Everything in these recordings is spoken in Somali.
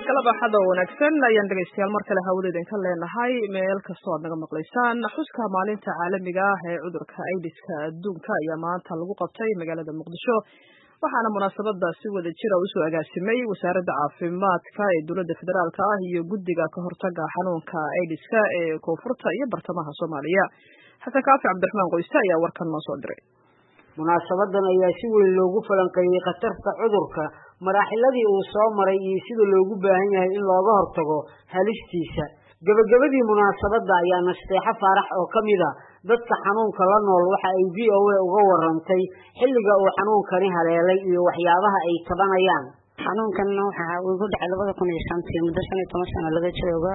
galab axada wanaagsan ayaan dhegaystayaal mar kale hawada idinka leenahay meel kastoo aad naga maqlaysaan xuska maalinta caalamiga ah ee cudurka AIDS-ka adduunka ayaa maanta lagu qabtay magaalada Muqdisho waxaana munaasabada si wada jir ah usoo agaasimay wasaaradda caafimaadka ee dowladda federaalka ah iyo guddiga ka hortagga xanuunka AIDS-ka ee koonfurta iyo bartamaha Soomaaliya. Xasan Kaafi Cabdiraxmaan Qoyste ayaa warkan noo soo diray. munaasabadan ayaa si weyn loogu falanqeeyay khatarta cudurka maraaxiladii uu soo maray iyo sida loogu baahan yahay in looga hortago halistiisa. gabagabadii munaasabada ayaa Nasteexa Faarax oo kamid ah dadka xanuunka la nool waxa ay VOA uga warantay xilliga uu xanuunkani haleelay iyo waxyaabaha ay tabanayaan. xanuunkan waxa uu ku dhacay 2005 muddo 15 sano laga joogo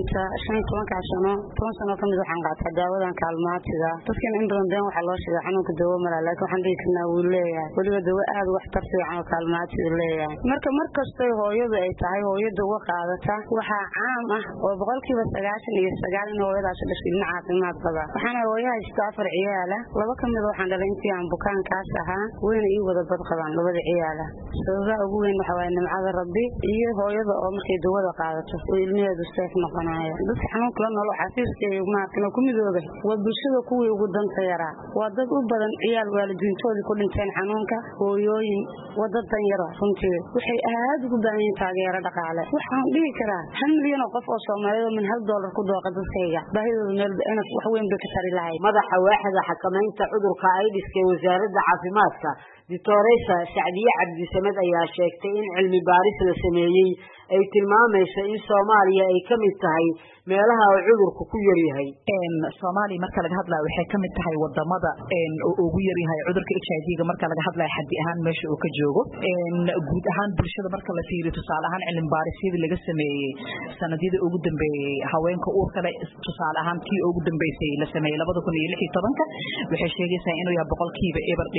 15 sano kamid waxaan qaatay daawadan kaalmaatiga dadkan in badan waxa loo sheegay xanuunka daawo ma laha laakiin waxaan dhignaa uu leeyahay waliba daawo aad wax tar fiican oo kaalmaatiga leeyahay markasta hooyadu ay tahay hooyada uga qaadata waxa caam ah oo 99% in hooyadaas dhashay caafimaad qaba waxaana hooyaha istaafar ciyaala laba kamid waxaan dhalay intii aan bukaankaas ahaa wayna ii wada bad qabaan labada ciyaala sababta ugu weyn waxa nimcada rabbi iyo hooyada oo markay dawada qaadato oo ilmaheedu saaf noqonaaya dadka xanuunka la nool xafiiska iyo maarkana ku midooba waa bulshada kuwii ugu danta yaraa waa dad u badan ciyaal waalidiintoodii ku dhinteen xanuunka hooyooyin wadad dan yara runtii waxay aad ugu baahan yihiin taageero dhaqaale waxaan dhihi karaa 1 milyan oo qof oo Soomaaliyeed min $1 ku dooqa dadkayga baahidooda meel inay wax weyn bay ka tari lahayd madaxa waaxda xakamaynta cudurka AIDS-ka ee wasaaradda caafimaadka Dictoresa Saadiye Cabdi Samed ayaa sheegtay in cilmi baaris la sameeyay ay tilmaamayso in Soomaaliya ay kamid tahay meelaha uu cudurku ku yar yahay. Soomaaliya marka laga hadlayo waxay kamid tahay wadamada ugu yar yahay cudurka HIV-ga marka laga hadlayo xaddi ahaan meesha uu ka joogo. Guud ahaan bulshada marka la fiiriyo tusaale ahaan cilmi baarisyada laga sameeyay sanadiyada ugu dambeeyay haweenka uurka leh tusaale ahaan kii ugu dambeysay la sameeyay 2016 waxay sheegaysaa inuu yahay boqolkiiba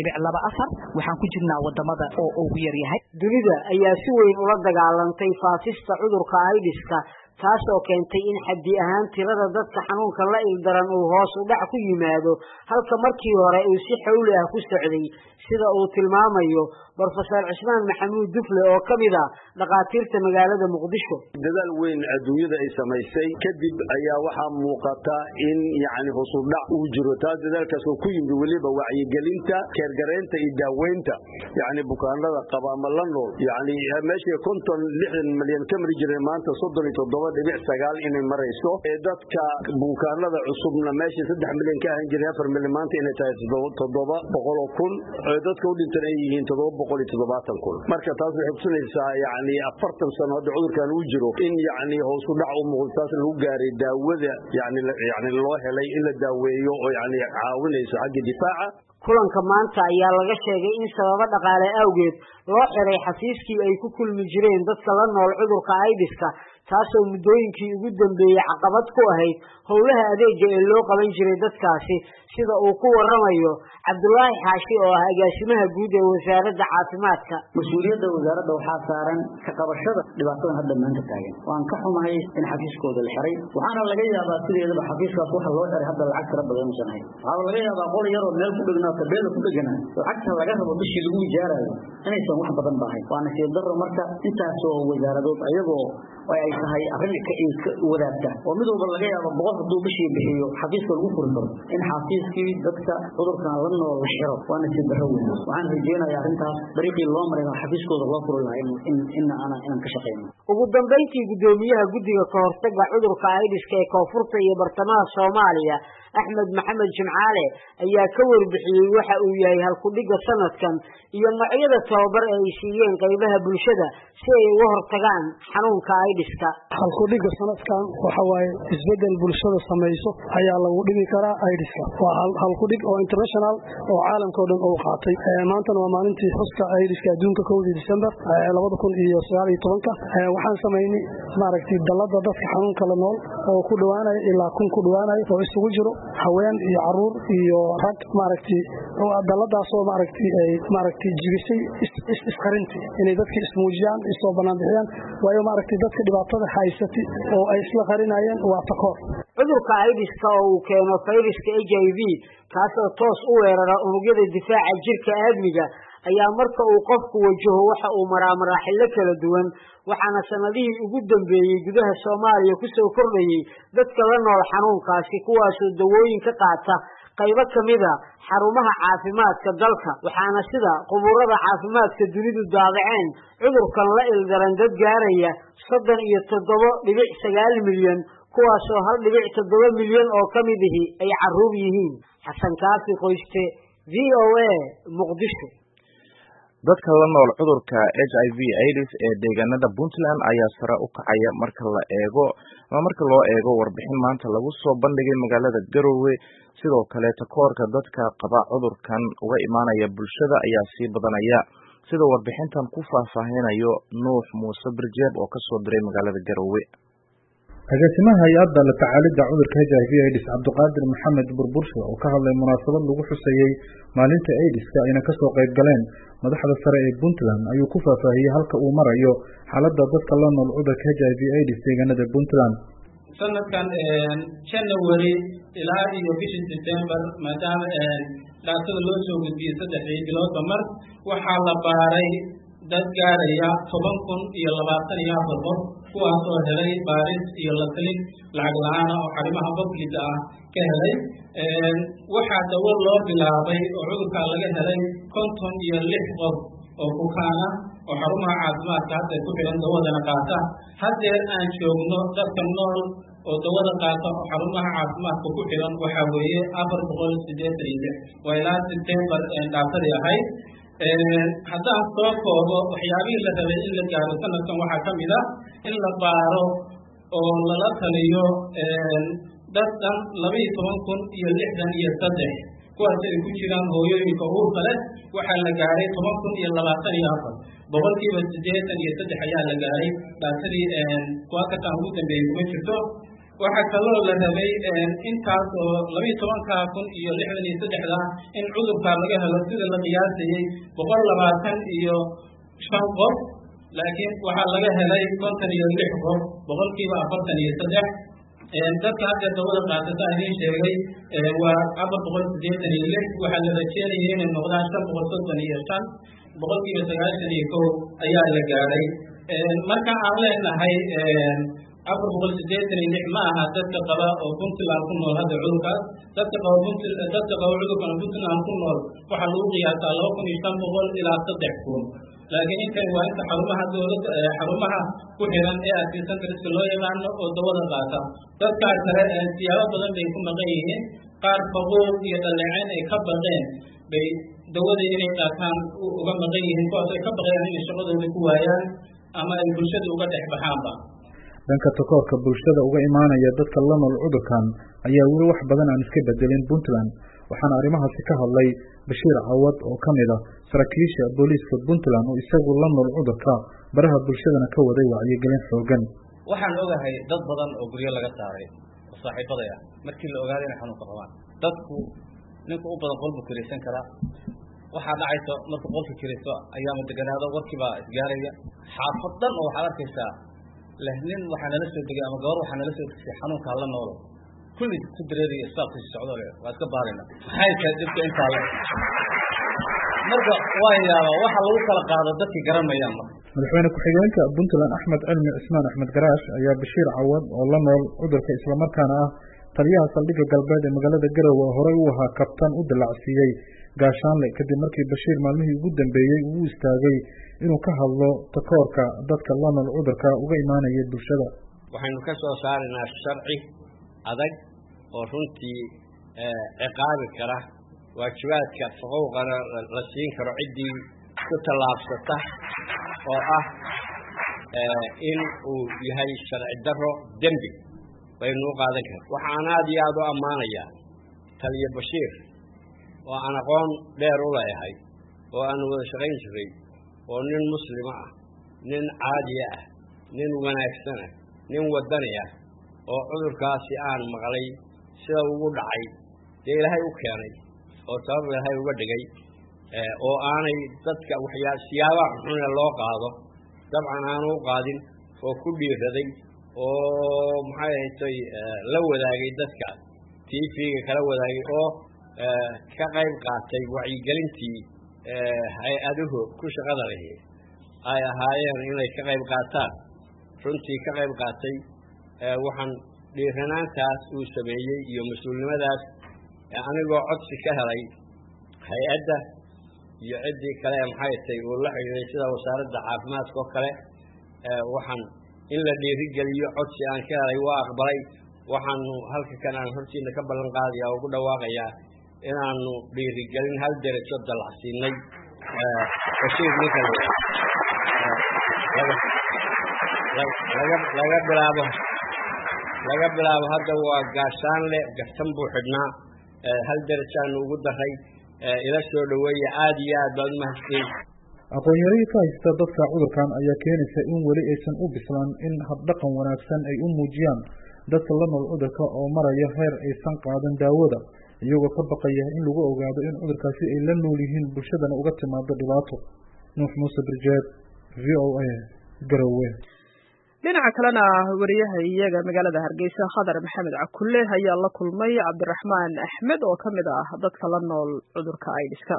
2.24 waxaan ku jirnaa wadamada oo ugu yar yahay. Dunida ayaa si weyn ula dagaalantay faafista cudurka AIDS-ka taas oo keentay in xaddi ahaan tirada dadka xanuunka la ildaran uu hoos u dhac ku yimaado halka markii hore uu si xawli ah ku socday sida uu tilmaamayo Professor Cusmaan Maxamuud Dufle oo kamid ah dhaqaatiirta magaalada Muqdisho. dadaal weyn adduunyada ay samaysay kadib ayaa waxa muuqata in hoos u dhac uu jiro taas dadaalkaas oo ku yimid waliba wacyigelinta keergareynta iyo daaweynta bukaanada qaba ama la nool meeshii 60 milyan ka mari jiray maanta 37.9 inay marayso dadka bukaanada cusubna meeshii 3 milyan ka ahaan jiray 4 milyan maanta inay tahay 700,000 dadka u dhintay ay yihiin 770,000 marka taas waxay kusinaysaa 40 sano hadda cudurkan uu jiro in hoos u dhac u muuqdaas lagu gaaray daawada loo helay in la daaweeyo oo caawinayso xagga difaaca. kulanka maanta ayaa laga sheegay in sababo dhaqaale awgeed loo xiray xafiiskii ay ku kulmi jireen dadka la nool cudurka AIDS-ka taasoo muddooyinkii ugu dambeeyay caqabad ku ahayd howlaha adeega ee loo qaban jiray dadkaasi sida uu ku waramayo Cabdullaahi Xaashi oo ah agaasimaha guud ee wasaaradda caafimaadka. Mas'uuliyadda wasaaradda waxaa saaran ka qabashada dhibaatadan hadda maanta taagan waan ka xumahay in xafiiskooda la xiray waxaana laga yaabaa sideedaba xafiiskaas waxa loo xiray hadda lacag tiro badan u sanahay waxaa laga yaabaa qol yar oo meel ku dhignaa tabeel ku dhigana lacagta laga rabo bishii lagu ijaarayo inaysan wax badan baahayn waana si darro marka intaas oo wasaaradood ayagoo ay tahay arrin ka wadaagta oo mid walba laga yaabo 100 haduu bishii bixiyo xafiiska lagu furi karo in xafiiskii dadka cudurkan la nool la xiro waana si darro weyn waxaan rajeynayaa arrintaas dariiqii loo maray xafiiskooda loo furo inaan ka shaqeyno. ugu dambeyntii gudoomiyaha guddiga ka hortagga cudurka AIDS-ka ee koonfurta iyo bartamaha Soomaaliya Axmed Maxamed Jimcaale ayaa ka warbixiyay waxa uu yahay halkudhiga sanadkan iyo noocyada tababar ay siiyeen qaybaha bulshada si ay uga hortagaan xanuunka AIDS-ka. halkudhiga sanadkan waxa waaye isbedel bulshada sameeyso ayaa lagu dhigi karaa AIDS-ka waa halkudhig oo international oo caalamka oo dhan uu qaatay maantana waa maalintii xuska AIDS-ka adduunka 1 December 2019 waxaan sameeynay dalada dadka xanuunka la nool oo ku dhawaanay ilaa 1 ku dhawaanay oo isugu jiro haween iyo caruur iyo rag daladaas oo jibisay isqarinti inay dadka ismuujiyaan isoo banaan bixiyaan waayo dadka dhibaatada haysatay oo ay isla qarinayeen waa takoor. cudurka AIDS-ka oo uu keeno fayraska HIV kaas oo toos u weerara unugyada difaaca jirka aadmiga ayaa marka uu qofku wajaho waxa uu maraa maraaxilo kala duwan waxaana sanadihii ugu dambeeyey gudaha Soomaaliya ku soo kordhayay dadka la nool xanuunkaasi kuwaasoo dawooyin ka qaata qaybo kamida xarumaha caafimaadka dalka waxaana sida quburada caafimaadka dunidu daabaceen cudurkan la ildaran dad gaaraya 37.9 milyan kuwaasoo 1.7 milyan oo kamidii ay caruur yihiin xasan kaafi qoyste VOA Muqdisho dadka la nool cudurka HIV/AIDS ee deegaanada Puntland ayaa sare u kacaya marka loo eego warbixin maanta lagu soo bandhigay magaalada Garowe sidoo kale takoorka dadka qaba cudurkan uga imaanaya bulshada ayaa sii badanaya sida warbixintan ku faahfaahinayo Nuux Muuse Birjeeb oo ka soo diray magaalada Garowe agaasimaha hay-adda la tacaalidda cudurka HIV/AIDS Cabdiqaadir Maxamed Burbursho oo ka hadlay munaasabad lagu xusayay maalinta AIDS-ka ayna ka soo qayb galeen madaxda sare ee Puntland ayuu ku faahfaahiyay halka uu marayo xaaladda dadka la nool cudurka HIV/AIDS deegaanada Puntland sanadkan January ilaa iyo bishii December maadaama dhaatada loo soo gudbiyay 3 bilood mar waxaa la baaray dad gaaraya 10,024 qof kuwaasoo helay baaris iyo la talin lacag la'aan oo xarimaha public ah ka helay waxaa dawo loo bilaabay oo cudurka laga helay 56 qof oo bukaana oo xarumaha caafimaadka hadda ku xiran dawadana qaata haddii aan joogno dadka nool oo dawada qaata oo xarumaha caafimaadka ku xiran waxa weeye 486 waa ilaa September dhaafadii ahayd haddaan soo koobo waxyaabihii la rabay in la gaaro sanadkan waxaa ka mid ah in la baaro oo lala taliyo dadkan 12,063 kuwaas ay ku jiraan hooyooyinka uurka leh waxaa la gaaray 10,024 boqolkiiba 83 ayaa la gaaray dhaatadii kuwa ka tan ugu dambeeyay kuma jirto waxaa kaloo la rabay intaas oo 12,063 in cudurka laga helo sida la qiyaasayay 125 qof laakiin waxaa laga helay 56 qof boqolkiiba 43 dadka hadda dawada qaadata idin sheegay waa 486 waxaa la rajeynayay inay noqdaan 535 boqolkiiba 91 ayaa la gaaray marka aan leenahay 486 ma aha dadka qaba oo Puntland ku nool hadda cudurkaas dadka qaba cudurkan Puntland ku nool waxaa lagu qiyaasaa 2,500 ilaa 3,000 laakiin intan waa inta xarumaha dawladda xarumaha ku xiran ee aasiisan kariska loo yaqaano oo dawada qaata dadkaas kale siyaabo badan bay ku maqan yihiin qaar faquuq iyo dhaleecayn ay ka baqeen bay dawada inay qaataan uga maqan yihiin kuwaas ay ka baqayaan inay shaqadooda ku waayaan ama ay bulshada uga dhex baxaanba dhanka takoorka bulshada uga imaanaya dadka la nool cudurkan ayaa weli wax badan aan iska bedelin Puntland waxaana arrimahaasi ka hadlay Bashiir Cawad oo kamid ah saraakiisha booliiska Puntland oo isagu la nool cudurka baraha bulshadana ka waday wacyigelin xoogan waxaan ogahay dad badan oo guryo laga saaray oo saaxiibada ah markii la ogaaday in xanuunka qabaan dadku ninku u badan qolbu kireysan kara waxaa dhacaysa marka qolka kireyso ayaa madaganaado warkiiba isgaaraya xaafadan oo waxaad arkaysaa lehnin waxaa nala soo degay ama gabar waxaa nala soo degay xanuunka la nool kulli ku dareeriya isbitaalka socdo leh waa iska baarina maxay tahay dibka inta la marka waa yaaba waxa lagu kala qaado dadkii garanayaan madaxweyne ku-xigeenka Puntland Axmed Cilmi Cismaan Axmed Garaash ayaa Bashiir Cawad oo la nool cudurka isla markaana ah taliyaha saldhigga galbeed ee magaalada Garowe horey u ahaa kabtan u dilacsiiyay gaashaanle kadib markii Bashiir maalmihii ugu dambeeyay uu istaagay inuu ka hadlo takoorka dadka la nool cudurka uga imaanaya bulshada waxaynu ka soo saarinaa sharci adag oo runtii ciqaabi kara waajibaadka xuquuqana la siin karo ciddii ku tallaabsata oo ah in uu yahay sharci darro dembi baynu u qaadan karna waxaan aad iyo aad u ammaanayaa taliya Bashiir oo aan aqoon dheer u leeyahay oo aan wada shaqayn jiray oo nin muslima ah nin caadi ah nin wanaagsan ah nin wadani ah oo cudurkaasi aan maqlay sida ugu dhacay ilaahay u keenay oo sabab ilaahay uga dhigay oo aanay dadka siyaabaha xun loo qaado dabcan aan u qaadin oo ku dhiiraday oo maxay ahayd la wadaagay dadka TV-ga kala wadaagay oo ka qayb qaatay wacyigelintii hay-aduhu ku shaqada lahi ay ahaayeen inay ka qayb qaataan runtii ka qayb qaatay waxaan dhiiranaantaas uu sameeyey iyo mas-uulnimadaas anigoo codsi ka helay hay-adda iyo ciddii kale maxay tahay uu la xidhiiray sida wasaaradda caafimaadka oo kale waxaan in la dhiirigeliyo codsi aan ka helay waa aqbalay waxaanu halka kan aan hortiina ka ballan qaadaya oo ugu dhawaaqayaa inaanu dhiirigelin hal derajo dalacsiinay bashiir ninka laga bilaabo hadda waa gaashaanle gaftan buu xidhnaa hal derajaanu ugu daray ila soo dhaweeya aada iyo aad baad umahadsan aqoon-yaradii ka haysta dadka cudurkan ayaa keenaysa in weli aysan u bislaan in habdhaqan wanaagsan ay u muujiyaan dadka la nool cudurka oo maraya heer aysan qaadan daawada iyagoo ka baqaya in lagu ogaado in cudurkaasi ay la nool yihiin bulshadana uga timaado dhibaato. nuux muuse birjeed, v o a, Garowe. dhinaca kalena wariyaha iyaga magaalada Hargeysa Khadar Maxamed Cakulle ayaa la kulmay Cabdiraxmaan Axmed oo kamid ah dadka la nool cudurka AIDS-ka.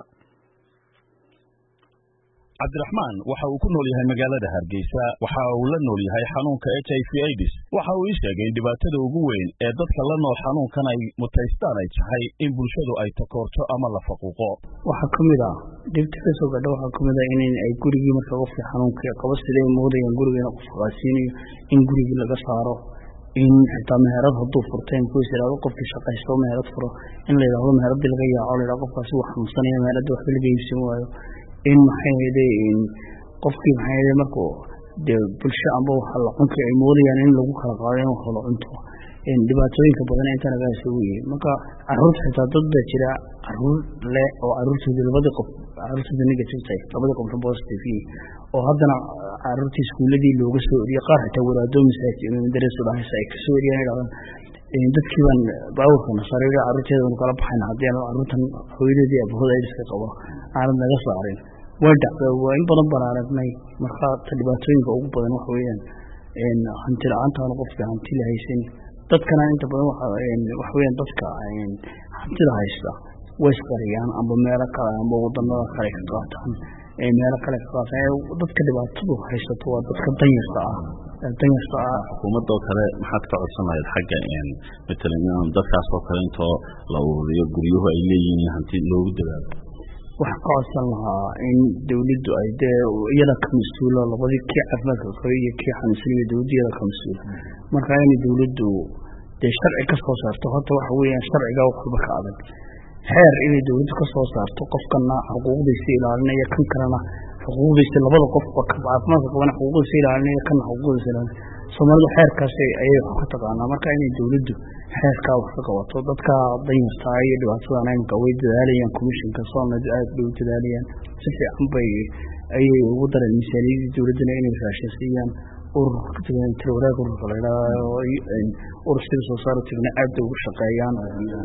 Cabdiraxmaan waxa uu ku nool yahay magaalada Hargeysa waxa uu la nool yahay xanuunka HIV/AIDS waxa uu sheegay in dhibaatada ugu weyn ee dadka la nool xanuunkan ay mutaystaan ay tahay in bulshadu ay takoorto ama la faquuqo. waxa kamid ah dhibta ka soo gadho waxa kamid ah in ay gurigii marka qofka xanuunka qabo sidee moodayaan gurigeena qof qaasiinayo in gurigii laga saaro in xitaa meherad hadduu furteen ku yiraahdo qofkii shaqaysto meherad furo in la yiraahdo meheradii laga yaaco la yiraahdo qofkaasi wax xanuunsanaya meherada wax laga iibsan waayo in maxayeen qofkii maxayeen markuu bulsho amba waxa la cunto ay moodayaan in lagu kala qaadeen wax la cunto in dhibaatooyinka badan inta laga soo weeyay marka carruurta xitaa dad baa jira carruur leh oo carruurtooda labada qof carruurtooda negative tahay labada qof positive oo haddana carruurtii iskuuladii looga soo oriyay qaar xitaa wadaado masaajid in daraso dhahays ay ka soo oriyaan dadkii baan baawurkana sariir carruurteeda uu kala baxay haddii carruurtan hooyadeedii abahooda ay iska qabo aanad naga saarin waa in badan baraaragnay marka dhibaatooyinka ugu badan waxa weeyaan hanti la'aanta qofka hanti la haysan dadkana inta badan waxa weeyaan dadka hantida haysta way isqariyaan amba meelo kale amba wadamada kale ka qaataan meelo kale ka qaataan dadka dhibaatadu haysato waa dadka danyarta ah xukuumadda oo kale maxaad ka codsanayd xagga matalan in dadkaas oo kale intoo la ururiyo guryuhu ay leeyihiin hanti loogu dadaalo waxaan ka codsan lahaa in dawladdu ay iyada ka mas-uulo labadii kii caafimaadka qabay iyo kii xanuunsanaya dawladdu iyada ka mas-uula marka in dawladdu sharci ka soo saarto horta waxa weeyaan sharciga waxba ka adag xeer inay dawladdu ka soo saarto qofkana xuquuqdiisa ilaalinaya kan kalena xuquuqdiisa labada qof oo caafimaadka qabana xuquuqdiisa ilaalinaya kan xuquuqdiisa ilaalinaya Soomaalidu xeerkaas ayay wax ka taqaanaa marka inay dawladdu xeerka wax ka qabato dadka danyarta ah iyo dhibaatada aynka way dadaalayaan commissionka Soomaalidu aad bay u dadaalayaan si fiican bay ay ugu dareen miisaaniyadda dawladda inay raashiisiyaan ururka tirwaraag ururka la yiraahdo ururka soo saartayna aad ugu shaqeeyaan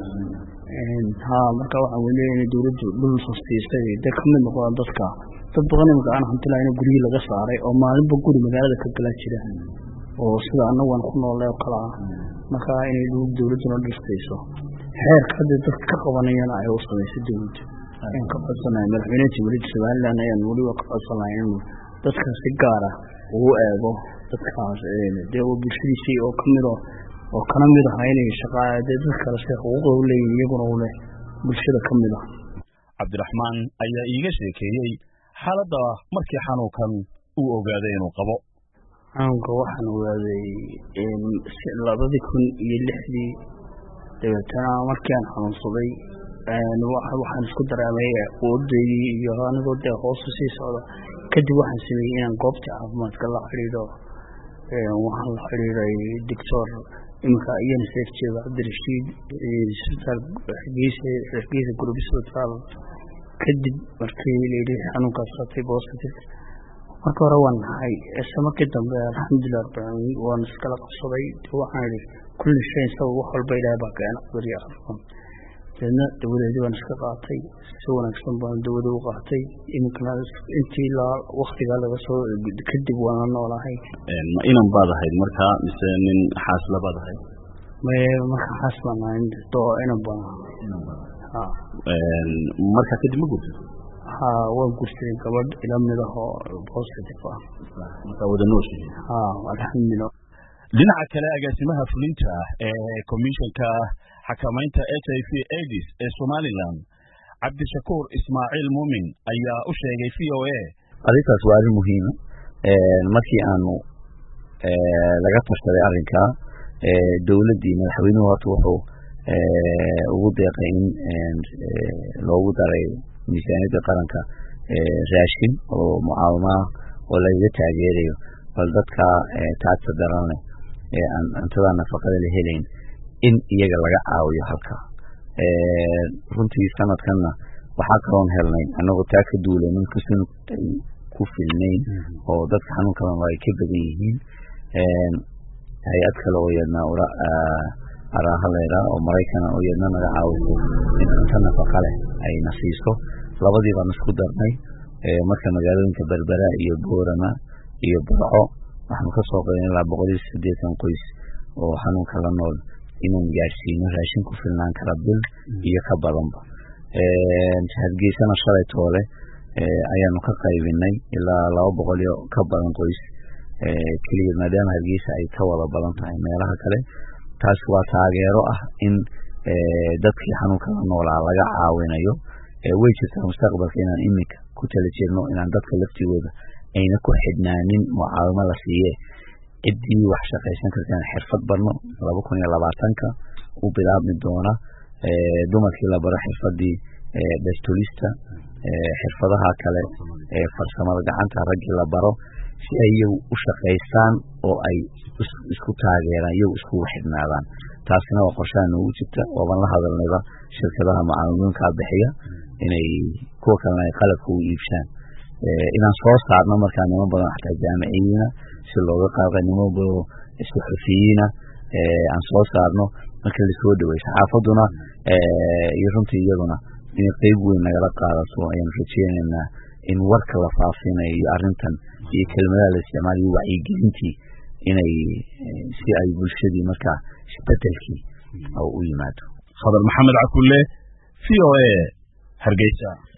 marka waxaan weynaynaa dawladdu dhul soo siisay dad ka mid noqon dadka dad badan oo aan hanti lahayn guriga laga saaray oo maalinba guri magaalada ka gala jira oo sida anagu aan ku noolay kala marka inay dawladdu dhistayso xeerka dadka ka qabanayana ay u sameeyay dawladdu in ka badsanay madaxweynaha dawladda Soomaaliland ayaan waliba ka codsanayn dadka si gaar ah uu eego dadkaas bulshadiisii oo kamid oo kana mid ah inay shaqada dadka kale si xuquuq u leeyihiin iyaguna u leh bulshada kamid ah. Cabdiraxmaan ayaa iiga sheekeeyay xaaladda markii xanuunkan uu ogaaday inuu qabo. Xanuunka waxaan ogaaday 2006 dabeetana markii aan xanuunsaday waxaan isku dareemay wadadii iyo anigoo hoos u sii socda kadib waxaan sameeyay inaan goobta caafimaadka la xiriiro waxaan la xiriiray doctor imka ayaan seexjeeda Cabdirashiid isbitaal Hargeysa Group Hospital kadib markii la yidhi xanuunkaas qatay positive marka hore waan nahay markii dambe alxamdulillah waan iskala qabsaday waxaan yidhi kulli shay sabab wax walba ilaahay baa keena bariya afan dadna dawladdu waan iska qaatay si wanaagsan baan dawladdu u qaatay imkana intii la waqtiga laga soo kadib waan noolahay ma inan baadahay marka mise nin xaas la baadahay marka xaas baan to inan baan marka kadib ma gudbo waan guursaday gabadh ila mid ah oo positive ah marka wada nooshi alxamdulillah. dhinaca kale agaasimaha fulinta ee komishanka xakamaynta HIV/AIDS ee Somaliland Cabdishakuur Ismaaciil Muumin ayaa u sheegay VOA arrintaas waa arrin muhiim markii aanu laga tashaday arrinka dawladdii madaxweynuhu horta wuxuu ugu deeqay in loogu daray miisaaniyadda qaranka raashin oo mucaawama oo laga taageerayo bal dadka taagta daran leh aan cuntada nafaqada la helayn in iyaga laga caawiyo halka runtii sanadkanna waxaa kaloon helnay annagoo taa ka duulay ninkastuna ay ku filnayn oo dadka xanuunkadan ay ka badan yihiin hay-ad kale oo yadna araahaleyda oo maraykana oo yadna naga caawiso in cunto nafaqa leh ayna siiso labadii baan isku darnay marka magaalooyinka berbera iyo boorama iyo burco waxaanu ka soo qaadnay ilaa 180 qoys oo xanuunka la nool inaan gaarsiino raashin ku filnaan kara bil iyo ka badanba hargeysana shalay toole ayaanu ka qaybinay ilaa 200 ka badan qoys kaliya maadaama hargeysa ay ka wada badan tahay meelaha kale taas waa taageero ah in dadkii xanuunka la noolaa laga caawinayo way jirtaa mustaqbalka inaan iminka ku tala jirno inaan dadka laftigooda ayna ku xidhnaanin mucaawimo la siiye ciddii wax shaqaysan kartaan xirfad barno 2020ka u bilaabmi doona dumarkii la baro xirfadii dhastolista xirfadaha kale farsamada gacanta raggii la baro si ay u shaqaystaan oo ay isku taageeraan iyagu isku xidhnaadaan taasina waa qorshahan ugu jirta ooban la hadalnayba shirkadaha macaamilooyinka bixiya inay kuwa kalena ay qalabka u iibshaan inaan soo saarno markaa niman badan xataa jaamiciyiina si looga qaado niman badan suxufiyiina aan soo saarno marka la soo dhaweeyo saxaafaduna iyo runtii iyaguna inay qayb weyn nagala qaadato ayaan rajeynaynaa in warka la faafinayo iyo arrintan iyo kelmadaha la isticmaalayo wacyigelintii inay si ay bulshadii markaa isbedelkii u yimaado. Khadar Maxamed Cakulle, VOA, Hargeysa.